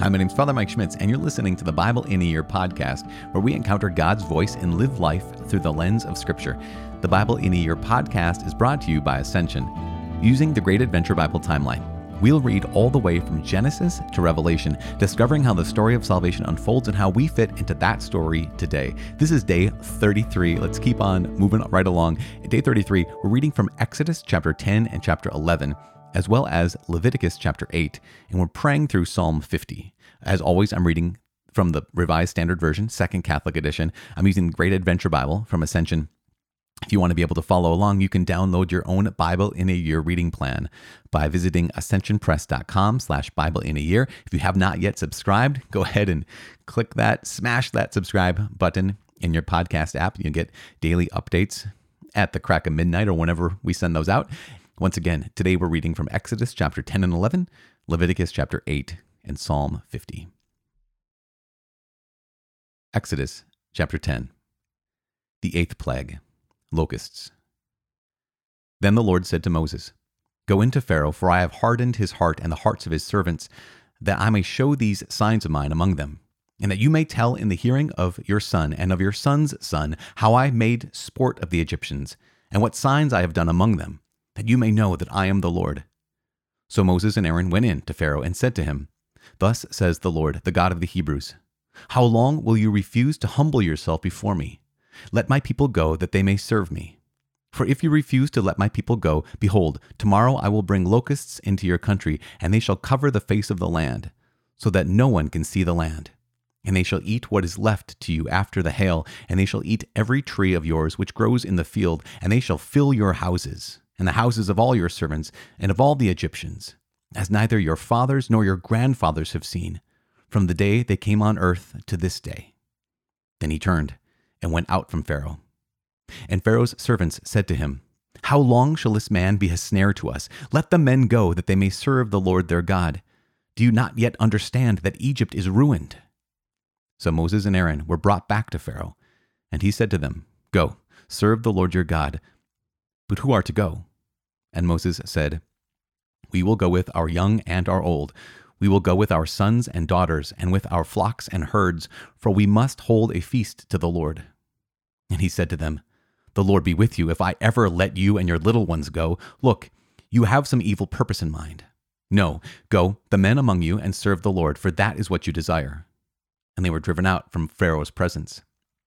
Hi, my name's Father Mike Schmitz, and you're listening to the Bible in a Year podcast, where we encounter God's voice and live life through the lens of Scripture. The Bible in a Year podcast is brought to you by Ascension. Using the Great Adventure Bible timeline, we'll read all the way from Genesis to Revelation, discovering how the story of salvation unfolds and how we fit into that story today. This is day 33. Let's keep on moving right along. Day 33, we're reading from Exodus chapter 10 and chapter 11, as well as Leviticus chapter 8, and we're praying through Psalm 50. As always, I'm reading from the Revised Standard Version, Second Catholic Edition. I'm using the Great Adventure Bible from Ascension. If you want to be able to follow along, you can download your own Bible in a Year reading plan by visiting ascensionpress.com/Bible in a Year. If you have not yet subscribed, go ahead and click that, smash that subscribe button in your podcast app. You get daily updates at the crack of midnight or whenever we send those out. Once again, today we're reading from Exodus chapter 10 and 11, Leviticus chapter 8, and Psalm 50. Exodus chapter 10. The eighth plague, locusts. Then the Lord said to Moses, "Go into Pharaoh, for I have hardened his heart and the hearts of his servants, that I may show these signs of mine among them, and that you may tell in the hearing of your son and of your son's son how I made sport of the Egyptians, and what signs I have done among them, that you may know that I am the Lord." So Moses and Aaron went in to Pharaoh and said to him, "Thus says the Lord, the God of the Hebrews, how long will you refuse to humble yourself before me? Let my people go, that they may serve me. For if you refuse to let my people go, behold, tomorrow I will bring locusts into your country, and they shall cover the face of the land, so that no one can see the land. And they shall eat what is left to you after the hail, and they shall eat every tree of yours which grows in the field, and they shall fill your houses, and the houses of all your servants, and of all the Egyptians, as neither your fathers nor your grandfathers have seen, from the day they came on earth to this day." Then he turned and went out from Pharaoh. And Pharaoh's servants said to him, "How long shall this man be a snare to us? Let the men go, that they may serve the Lord their God. Do you not yet understand that Egypt is ruined?" So Moses and Aaron were brought back to Pharaoh, and he said to them, "Go, serve the Lord your God. But who are to go?" And Moses said, "We will go with our young and our old. We will go with our sons and daughters, and with our flocks and herds, for we must hold a feast to the Lord." And he said to them, "The Lord be with you if I ever let you and your little ones go. Look, you have some evil purpose in mind. No, go, the men among you, and serve the Lord, for that is what you desire." And they were driven out from Pharaoh's presence.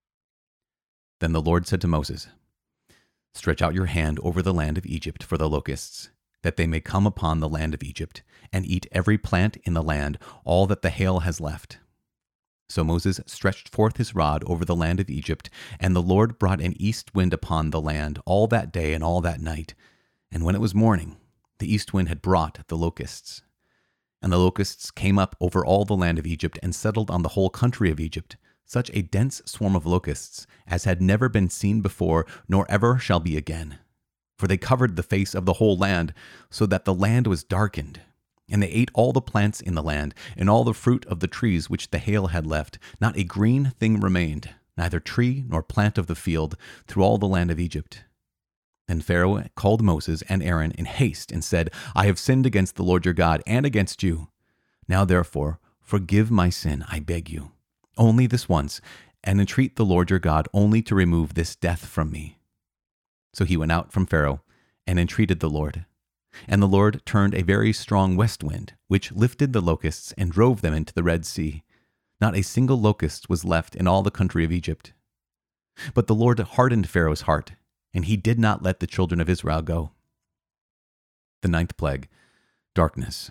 Then the Lord said to Moses, "Stretch out your hand over the land of Egypt for the locusts, that they may come upon the land of Egypt, and eat every plant in the land, all that the hail has left." So Moses stretched forth his rod over the land of Egypt, and the Lord brought an east wind upon the land all that day and all that night. And when it was morning, the east wind had brought the locusts. And the locusts came up over all the land of Egypt and settled on the whole country of Egypt, such a dense swarm of locusts as had never been seen before, nor ever shall be again. For they covered the face of the whole land, so that the land was darkened. And they ate all the plants in the land, and all the fruit of the trees which the hail had left. Not a green thing remained, neither tree nor plant of the field, through all the land of Egypt. Then Pharaoh called Moses and Aaron in haste and said, "I have sinned against the Lord your God and against you. Now therefore, forgive my sin, I beg you, only this once, and entreat the Lord your God only to remove this death from me." So he went out from Pharaoh and entreated the Lord. And the Lord turned a very strong west wind, which lifted the locusts and drove them into the Red Sea. Not a single locust was left in all the country of Egypt. But the Lord hardened Pharaoh's heart, and he did not let the children of Israel go. The ninth plague, darkness.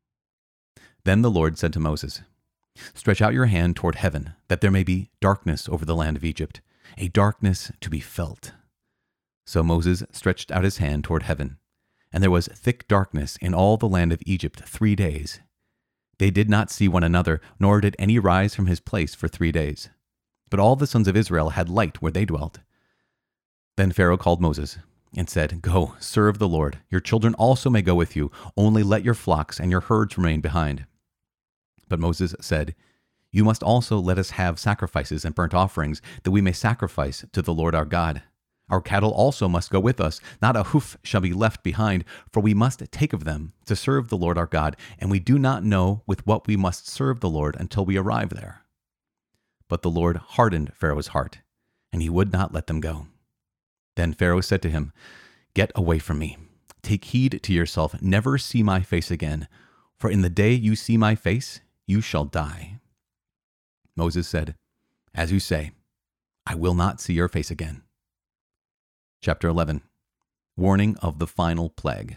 Then the Lord said to Moses, "Stretch out your hand toward heaven, that there may be darkness over the land of Egypt, a darkness to be felt." So Moses stretched out his hand toward heaven, and there was thick darkness in all the land of Egypt 3 days. They did not see one another, nor did any rise from his place for 3 days. But all the sons of Israel had light where they dwelt. Then Pharaoh called Moses and said, "Go, serve the Lord. Your children also may go with you, only let your flocks and your herds remain behind." But Moses said, "You must also let us have sacrifices and burnt offerings, that we may sacrifice to the Lord our God. Our cattle also must go with us. Not a hoof shall be left behind, for we must take of them to serve the Lord our God, and we do not know with what we must serve the Lord until we arrive there." But the Lord hardened Pharaoh's heart, and he would not let them go. Then Pharaoh said to him, "Get away from me. Take heed to yourself. Never see my face again, for in the day you see my face, you shall die." Moses said, "As you say, I will not see your face again." Chapter 11. Warning of the final plague.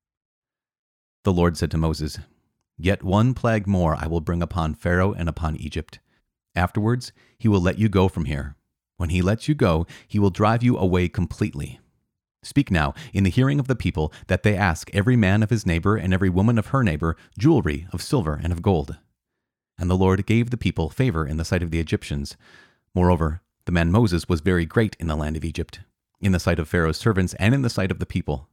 The Lord said to Moses, "Yet one plague more I will bring upon Pharaoh and upon Egypt. Afterwards he will let you go from here. When he lets you go, he will drive you away completely. Speak now in the hearing of the people that they ask every man of his neighbor and every woman of her neighbor jewelry of silver and of gold." And the Lord gave the people favor in the sight of the Egyptians. Moreover, the man Moses was very great in the land of Egypt, in the sight of Pharaoh's servants and in the sight of the people.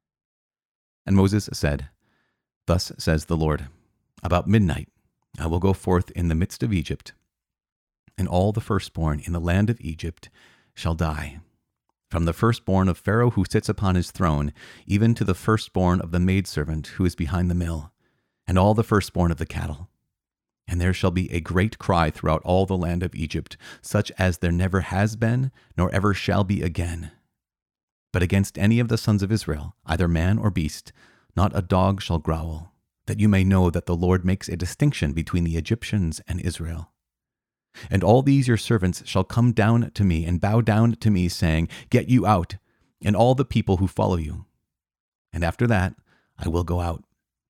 And Moses said, "Thus says the Lord, about midnight I will go forth in the midst of Egypt, and all the firstborn in the land of Egypt shall die, from the firstborn of Pharaoh who sits upon his throne, even to the firstborn of the maidservant who is behind the mill, and all the firstborn of the cattle. And there shall be a great cry throughout all the land of Egypt, such as there never has been, nor ever shall be again. But against any of the sons of Israel, either man or beast, not a dog shall growl, that you may know that the Lord makes a distinction between the Egyptians and Israel. And all these your servants shall come down to me and bow down to me, saying, Get you out, and all the people who follow you. And after that I will go out."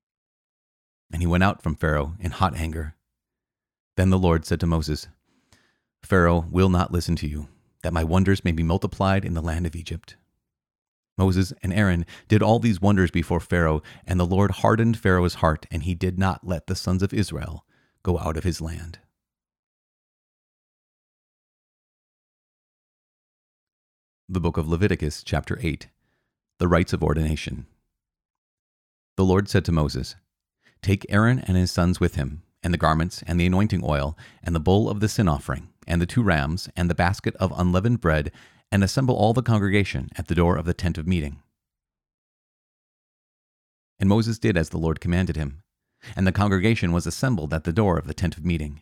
And he went out from Pharaoh in hot anger. Then the Lord said to Moses, "Pharaoh will not listen to you, that my wonders may be multiplied in the land of Egypt." Moses and Aaron did all these wonders before Pharaoh, and the Lord hardened Pharaoh's heart, and he did not let the sons of Israel go out of his land. The book of Leviticus, chapter 8. The rites of ordination. The Lord said to Moses, "Take Aaron and his sons with him, and the garments, and the anointing oil, and the bull of the sin offering, and the 2 rams, and the basket of unleavened bread, and assemble all the congregation at the door of the tent of meeting." And Moses did as the Lord commanded him, and the congregation was assembled at the door of the tent of meeting.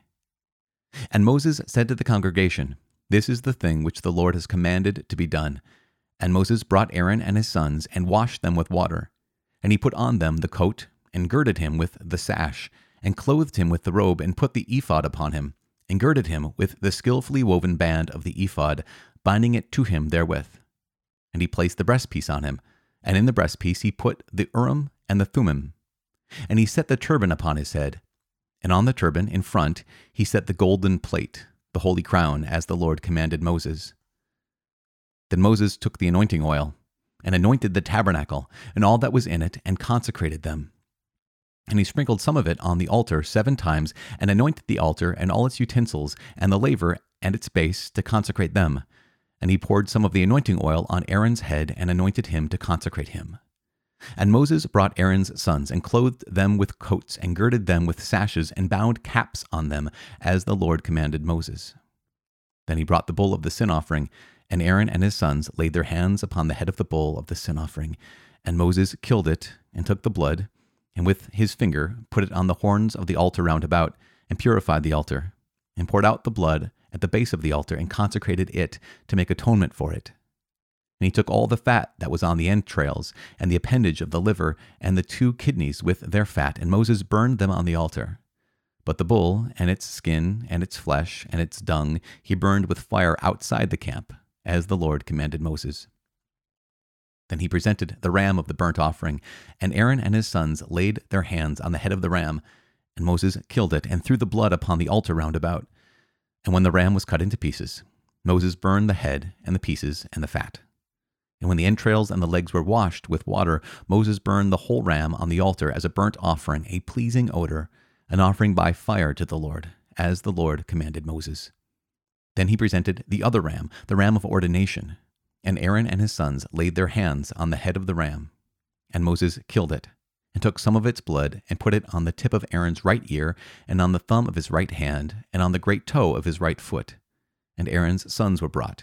And Moses said to the congregation, "This is the thing which the Lord has commanded to be done." And Moses brought Aaron and his sons, and washed them with water. And he put on them the coat, and girded him with the sash, and clothed him with the robe, and put the ephod upon him, and girded him with the skillfully woven band of the ephod, binding it to him therewith. And he placed the breastpiece on him, and in the breastpiece he put the Urim and the Thummim. And he set the turban upon his head, and on the turban in front he set the golden plate, the holy crown, as the Lord commanded Moses. Then Moses took the anointing oil, and anointed the tabernacle, and all that was in it, and consecrated them. And he sprinkled some of it on the altar 7 times, and anointed the altar and all its utensils, and the laver and its base, to consecrate them. And he poured some of the anointing oil on Aaron's head, and anointed him to consecrate him. And Moses brought Aaron's sons, and clothed them with coats, and girded them with sashes, and bound caps on them, as the Lord commanded Moses. Then he brought the bull of the sin offering, and Aaron and his sons laid their hands upon the head of the bull of the sin offering. And Moses killed it, and took the blood, and with his finger put it on the horns of the altar round about, and purified the altar, and poured out the blood at the base of the altar, and consecrated it to make atonement for it. And he took all the fat that was on the entrails, and the appendage of the liver, and the 2 kidneys with their fat, and Moses burned them on the altar. But the bull, and its skin, and its flesh, and its dung, he burned with fire outside the camp, as the Lord commanded Moses. Then he presented the ram of the burnt offering, and Aaron and his sons laid their hands on the head of the ram, and Moses killed it, and threw the blood upon the altar round about. And when the ram was cut into pieces, Moses burned the head, and the pieces, and the fat. And when the entrails and the legs were washed with water, Moses burned the whole ram on the altar as a burnt offering, a pleasing odor, an offering by fire to the Lord, as the Lord commanded Moses. Then he presented the other ram, the ram of ordination, and Aaron and his sons laid their hands on the head of the ram. And Moses killed it, and took some of its blood, and put it on the tip of Aaron's right ear, and on the thumb of his right hand, and on the great toe of his right foot. And Aaron's sons were brought,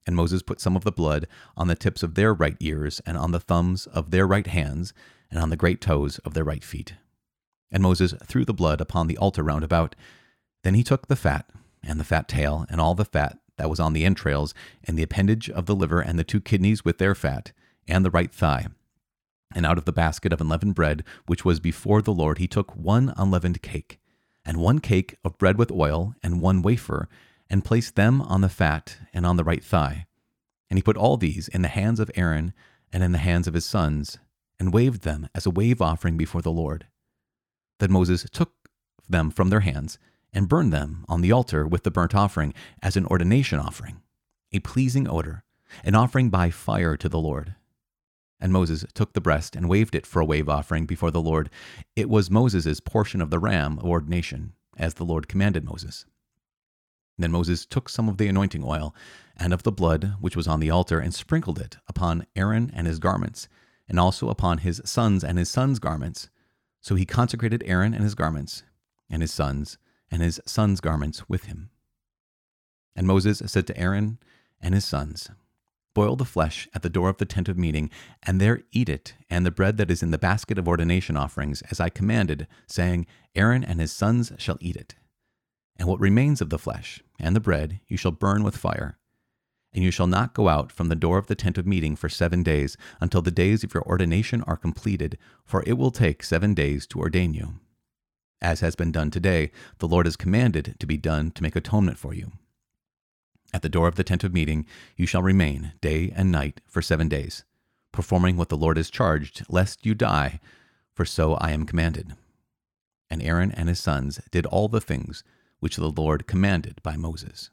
And Moses put some of the blood on the tips of their right ears, and on the thumbs of their right hands, and on the great toes of their right feet. And Moses threw the blood upon the altar round about. Then he took the fat, and the fat tail, and all the fat that was on the entrails, and the appendage of the liver, and the 2 kidneys with their fat, and the right thigh. And out of the basket of unleavened bread, which was before the Lord, he took 1 unleavened cake, and 1 cake of bread with oil, and 1 wafer, and placed them on the fat and on the right thigh. And he put all these in the hands of Aaron and in the hands of his sons, and waved them as a wave offering before the Lord. Then Moses took them from their hands, and burned them on the altar with the burnt offering as an ordination offering, a pleasing odor, an offering by fire to the Lord. And Moses took the breast and waved it for a wave offering before the Lord. It was Moses' portion of the ram of ordination, as the Lord commanded Moses. Then Moses took some of the anointing oil and of the blood which was on the altar, and sprinkled it upon Aaron and his garments, and also upon his sons and his sons' garments. So he consecrated Aaron and his garments, and his sons garments with him. And Moses said to Aaron and his sons, Boil the flesh at the door of the tent of meeting, and there eat it, and the bread that is in the basket of ordination offerings, as I commanded, saying, Aaron and his sons shall eat it. And what remains of the flesh and the bread you shall burn with fire. And you shall not go out from the door of the tent of meeting for 7 days, until the days of your ordination are completed, for it will take 7 days to ordain you. As has been done today, the Lord has commanded to be done to make atonement for you. At the door of the tent of meeting you shall remain day and night for 7 days, performing what the Lord has charged, lest you die, for so I am commanded. And Aaron and his sons did all the things which the Lord commanded by Moses.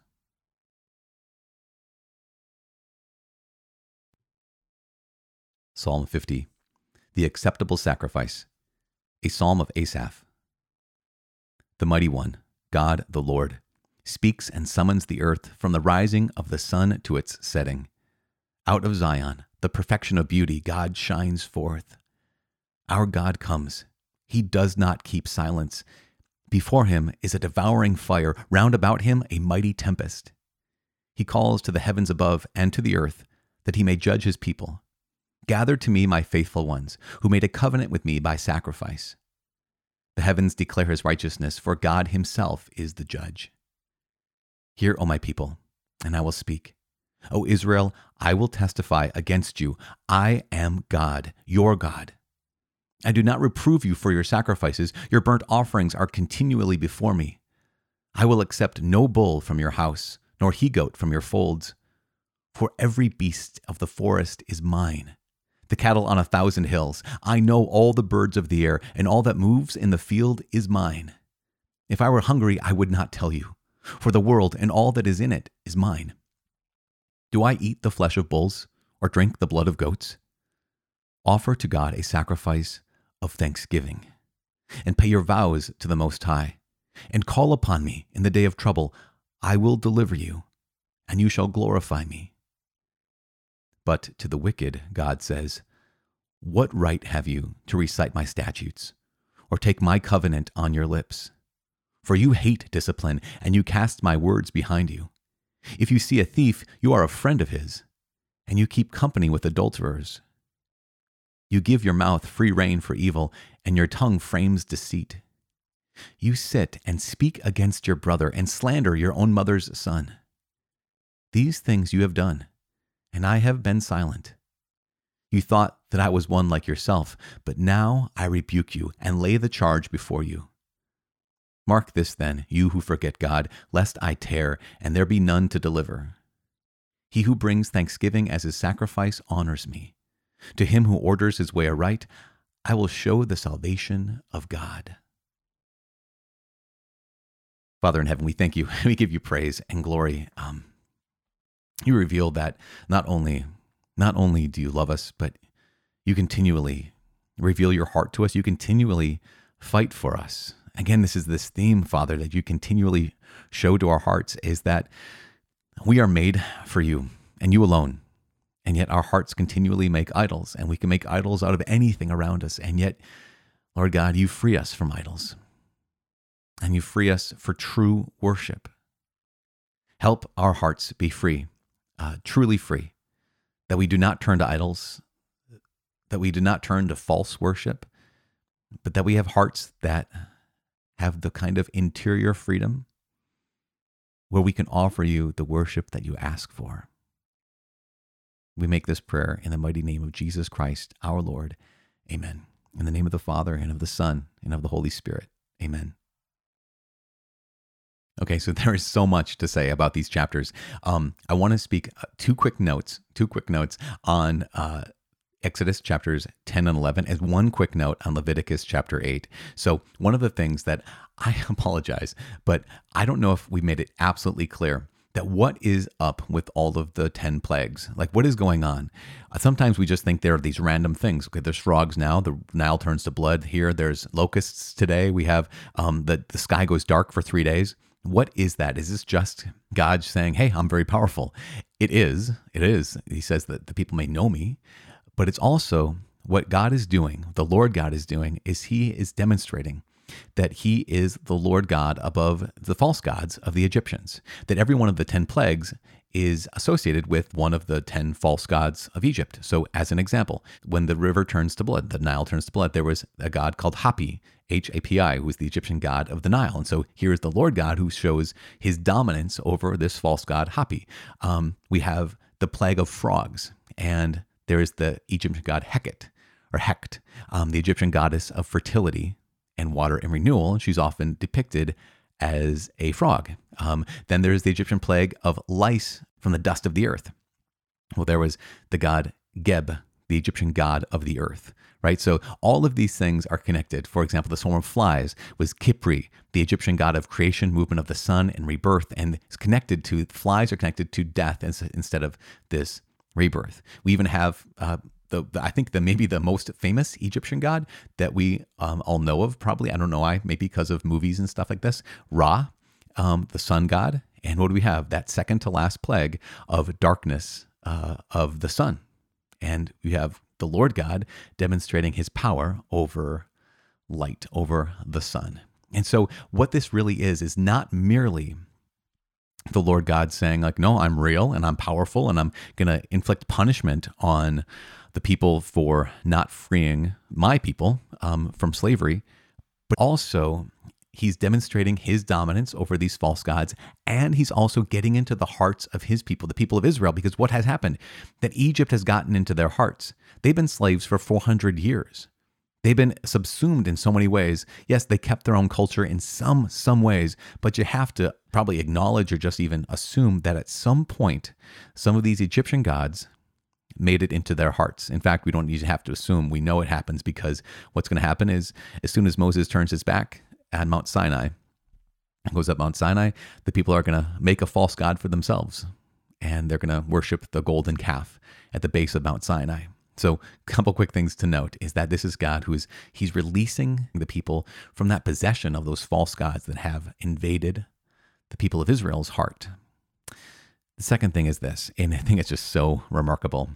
Psalm 50, the acceptable sacrifice, a psalm of Asaph. The Mighty One, God the Lord, speaks and summons the earth from the rising of the sun to its setting. Out of Zion, the perfection of beauty, God shines forth. Our God comes. He does not keep silence. Before him is a devouring fire, round about him a mighty tempest. He calls to the heavens above and to the earth, that he may judge his people. Gather to me my faithful ones, who made a covenant with me by sacrifice. The heavens declare his righteousness, for God himself is the judge. Hear, O my people, and I will speak. O Israel, I will testify against you. I am God, your God. I do not reprove you for your sacrifices. Your burnt offerings are continually before me. I will accept no bull from your house, nor he-goat from your folds. For every beast of the forest is mine, the cattle on 1,000 hills. I know all the birds of the air, and all that moves in the field is mine. If I were hungry, I would not tell you, for the world and all that is in it is mine. Do I eat the flesh of bulls, or drink the blood of goats? Offer to God a sacrifice of thanksgiving, and pay your vows to the Most High, and call upon me in the day of trouble. I will deliver you, and you shall glorify me. But to the wicked, God says, What right have you to recite my statutes, or take my covenant on your lips? For you hate discipline, and you cast my words behind you. If you see a thief, you are a friend of his, and you keep company with adulterers. You give your mouth free rein for evil, and your tongue frames deceit. You sit and speak against your brother, and slander your own mother's son. These things you have done, and I have been silent. You thought that I was one like yourself, but now I rebuke you and lay the charge before you. Mark this then, you who forget God, lest I tear, and there be none to deliver. He who brings thanksgiving as his sacrifice honors me. To him who orders his way aright, I will show the salvation of God. Father in heaven, we thank you. We give you praise and glory. You reveal that not only do you love us, but you continually reveal your heart to us. You continually fight for us. Again, this is this theme, Father, that you continually show to our hearts, is that we are made for you and you alone. And yet our hearts continually make idols, and we can make idols out of anything around us. And yet, Lord God, you free us from idols, and you free us for true worship. Help our hearts be free truly free, that we do not turn to idols, that we do not turn to false worship, but that we have hearts that have the kind of interior freedom where we can offer you the worship that you ask for. We make this prayer in the mighty name of Jesus Christ, our Lord. Amen. In the name of the Father, and of the Son, and of the Holy Spirit. Amen. Okay, so there is so much to say about these chapters. I want to speak two quick notes on Exodus chapters 10 and 11, and one quick note on Leviticus chapter 8. So one of the things that I apologize, but I don't know if we made it absolutely clear that what is up with all of the 10 plagues? Like, what is going on? Sometimes we just think there are these random things. Okay, there's frogs now. The Nile turns to blood here. There's locusts today. We have the sky goes dark for 3 days. What is that? Is this just God saying, hey, I'm very powerful? It is. He says that the people may know me. But it's also what God is doing, the Lord God is doing, is he is demonstrating that he is the Lord God above the false gods of the Egyptians, that every one of the 10 plagues is associated with one of the 10 false gods of Egypt. So as an example, when the river turns to blood, the Nile turns to blood, there was a god called Hapi, Hapi, who was the Egyptian god of the Nile. And so here is the Lord God who shows his dominance over this false god Hapi. We have the plague of frogs, and there is the Egyptian god Heket, or Hecht, the Egyptian goddess of fertility and water and renewal. And she's often depicted as a frog. Then there's the Egyptian plague of lice from the dust of the earth. Well, there was the god Geb, the Egyptian god of the earth, right? So all of these things are connected. For example, the swarm of flies was Khipri, the Egyptian god of creation, movement of the sun, and rebirth. And it's connected to, flies are connected to death instead of this rebirth. We even have I think maybe the most famous Egyptian god that we all know of, probably, I don't know why, maybe because of movies and stuff like this, Ra, the sun god. And what do we have? That second to last plague of darkness of the sun. And we have the Lord God demonstrating his power over light, over the sun. And so what this really is not merely the Lord God saying like, no, I'm real and I'm powerful and I'm going to inflict punishment on the people for not freeing my people from slavery, but also he's demonstrating his dominance over these false gods, and he's also getting into the hearts of his people, the people of Israel, because what has happened? That Egypt has gotten into their hearts. They've been slaves for 400 years. They've been subsumed in so many ways. Yes, they kept their own culture in some ways, but you have to probably acknowledge or just even assume that at some point, some of these Egyptian gods made it into their hearts. In fact, we don't even have to assume. We know it happens, because what's going to happen is as soon as Moses turns his back at Mount Sinai, goes up Mount Sinai, the people are going to make a false god for themselves, and they're going to worship the golden calf at the base of Mount Sinai. So a couple quick things to note is that this is God he's releasing the people from that possession of those false gods that have invaded the people of Israel's heart. The second thing is this, and I think it's just so remarkable.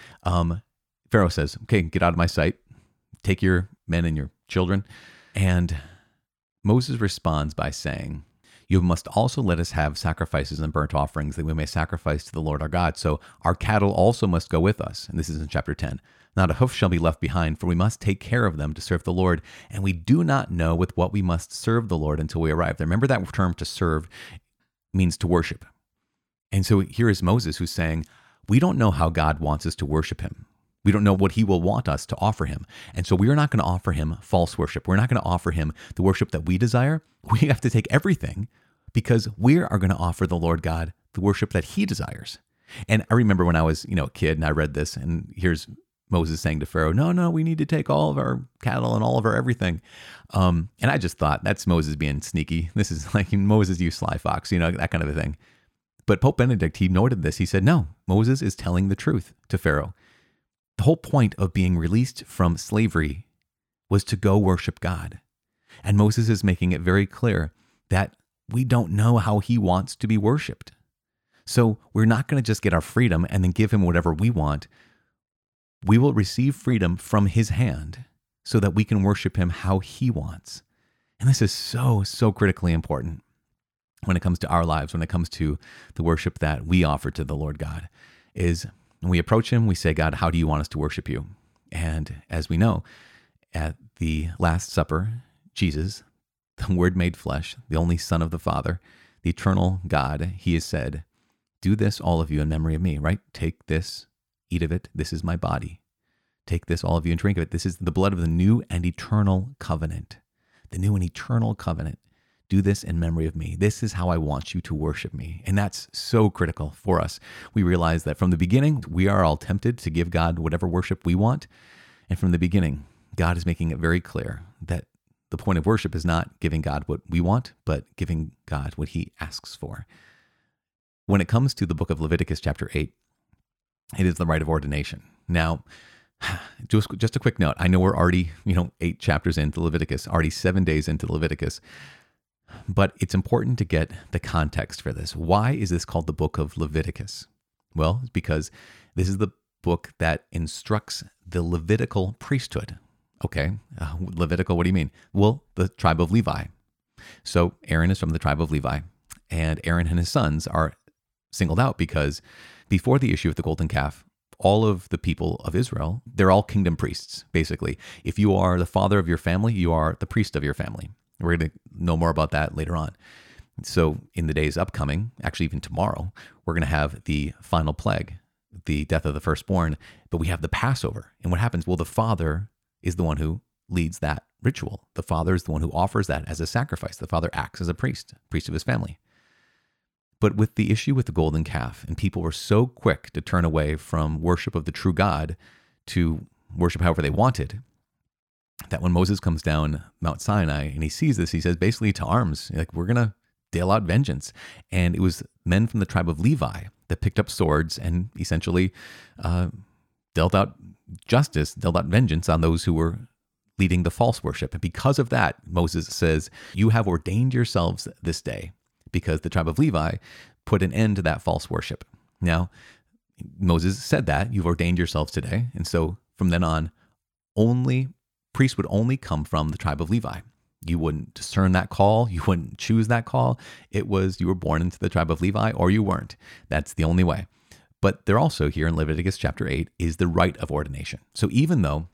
Pharaoh says, okay, get out of my sight, take your men and your children. And Moses responds by saying, you must also let us have sacrifices and burnt offerings that we may sacrifice to the Lord our God. So our cattle also must go with us. And this is in chapter 10. Not a hoof shall be left behind, for we must take care of them to serve the Lord. And we do not know with what we must serve the Lord until we arrive there. Remember that term to serve means to worship. And so here is Moses who's saying, we don't know how God wants us to worship him. We don't know what he will want us to offer him. And so we are not going to offer him false worship. We're not going to offer him the worship that we desire. We have to take everything, because we are going to offer the Lord God the worship that he desires. And I remember when I was, a kid and I read this, and here's Moses saying to Pharaoh, no, we need to take all of our cattle and all of our everything. And I just thought, that's Moses being sneaky. This is like Moses, you sly fox, that kind of a thing. But Pope Benedict, he noted this. He said, no, Moses is telling the truth to Pharaoh. The whole point of being released from slavery was to go worship God. And Moses is making it very clear that we don't know how he wants to be worshiped. So we're not going to just get our freedom and then give him whatever we want. We will receive freedom from his hand so that we can worship him how he wants. And this is so critically important. when it comes to our lives, when it comes to the worship that we offer to the Lord God, is when we approach him, we say, God, how do you want us to worship you? And as we know, at the Last Supper, Jesus, the Word made flesh, the only Son of the Father, the eternal God, he has said, do this, all of you, in memory of me, right? Take this, eat of it. This is my body. Take this, all of you, and drink of it. This is the blood of the new and eternal covenant. The new and eternal covenant. Do this in memory of me. This is how I want you to worship me. And that's so critical for us. We realize that from the beginning, we are all tempted to give God whatever worship we want. And from the beginning, God is making it very clear that the point of worship is not giving God what we want, but giving God what he asks for. When it comes to the book of Leviticus chapter 8, it is the rite of ordination. Now, just a quick note. I know we're already, 8 chapters into Leviticus, already 7 days into Leviticus, but it's important to get the context for this. Why is this called the book of Leviticus? Well, it's because this is the book that instructs the Levitical priesthood. Okay, Levitical, what do you mean? Well, the tribe of Levi. So Aaron is from the tribe of Levi, and Aaron and his sons are singled out because before the issue with the golden calf, all of the people of Israel, they're all kingdom priests, basically. If you are the father of your family, you are the priest of your family. We're going to know more about that later on. So in the days upcoming, actually even tomorrow, we're going to have the final plague, the death of the firstborn, but we have the Passover. And what happens? Well, the father is the one who leads that ritual. The father is the one who offers that as a sacrifice. The father acts as a priest of his family. But with the issue with the golden calf, and people were so quick to turn away from worship of the true God to worship however they wanted, that when Moses comes down Mount Sinai and he sees this, he says basically to arms, like, we're going to deal out vengeance. And it was men from the tribe of Levi that picked up swords and essentially dealt out justice, dealt out vengeance on those who were leading the false worship. And because of that, Moses says, you have ordained yourselves this day, because the tribe of Levi put an end to that false worship. Now, Moses said that, you've ordained yourselves today. And so from then on, priests would only come from the tribe of Levi. You wouldn't discern that call. You wouldn't choose that call. It was you were born into the tribe of Levi or you weren't. That's the only way. But they're also here in Leviticus chapter 8 is the rite of ordination. So even though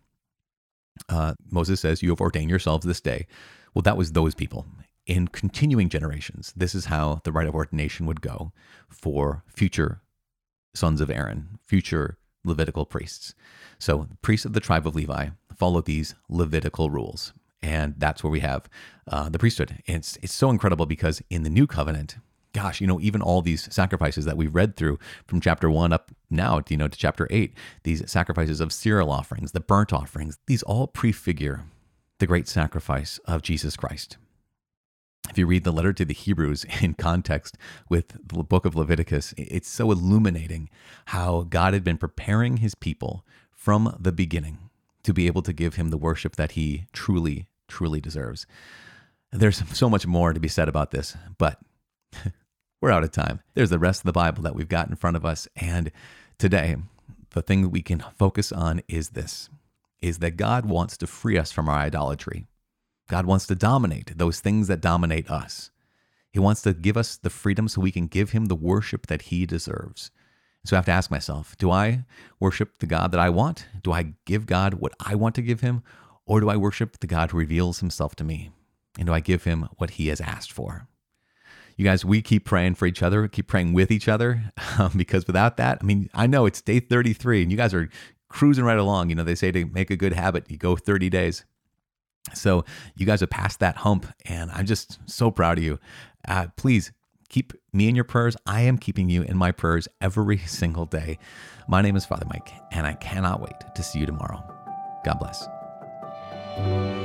Moses says, you have ordained yourselves this day, well, that was those people. In continuing generations, this is how the rite of ordination would go for future sons of Aaron, future Levitical priests. So the priests of the tribe of Levi follow these Levitical rules. And that's where we have the priesthood. And it's so incredible because in the new covenant, gosh, even all these sacrifices that we've read through from chapter 1 up now, to chapter 8, these sacrifices of cereal offerings, the burnt offerings, these all prefigure the great sacrifice of Jesus Christ. If you read the letter to the Hebrews in context with the book of Leviticus, it's so illuminating how God had been preparing his people from the beginning to be able to give him the worship that he truly, truly deserves. There's so much more to be said about this, but we're out of time. There's the rest of the Bible that we've got in front of us. And today, the thing that we can focus on is this, is that God wants to free us from our idolatry. God wants to dominate those things that dominate us. He wants to give us the freedom so we can give him the worship that he deserves. So I have to ask myself, do I worship the God that I want? Do I give God what I want to give him? Or do I worship the God who reveals himself to me? And do I give him what he has asked for? You guys, we keep praying for each other, keep praying with each other, because without that, I know it's day 33 and you guys are cruising right along. They say to make a good habit, you go 30 days. So you guys have passed that hump, and I'm just so proud of you. Please keep me in your prayers. I am keeping you in my prayers every single day. My name is Father Mike, and I cannot wait to see you tomorrow. God bless.